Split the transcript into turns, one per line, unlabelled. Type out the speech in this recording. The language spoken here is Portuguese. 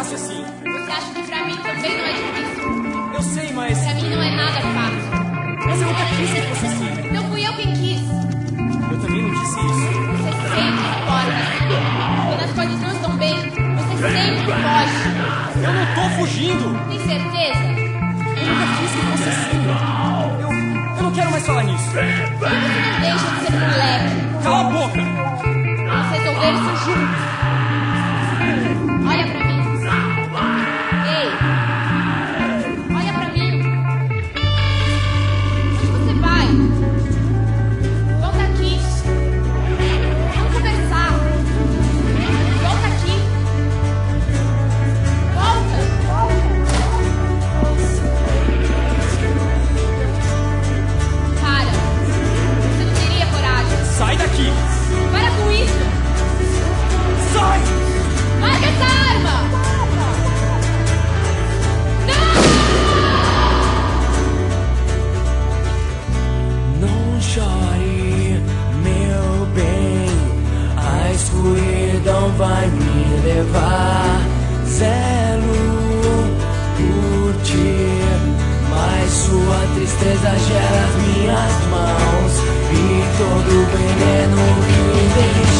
fácil assim.
Você acha que pra mim também não é difícil?
Eu sei, mas...
Pra mim não é nada fácil.
Mas eu nunca quis que fosse assim.
Não fui eu quem quis.
Eu também não disse isso.
Você sempre importa. Quando as coisas não estão bem, você sempre foge.
Eu não tô fugindo.
Tem certeza?
Eu nunca quis que fosse assim. Eu não quero mais falar nisso.
Você não deixa de ser moleque.
Cala a boca.
Vamos resolver isso juntos. Olha pra mim. Ei. Olha pra mim. Onde você vai? Volta aqui. Vamos conversar. Volta aqui. Volta. Para. Você não teria coragem.
Sai daqui.
Para com isso.
Sai.
Larga essa arma.
Não chore, meu bem, a escuridão vai me levar. Zelo por ti, mas sua tristeza gera as minhas mãos e todo o veneno que vem.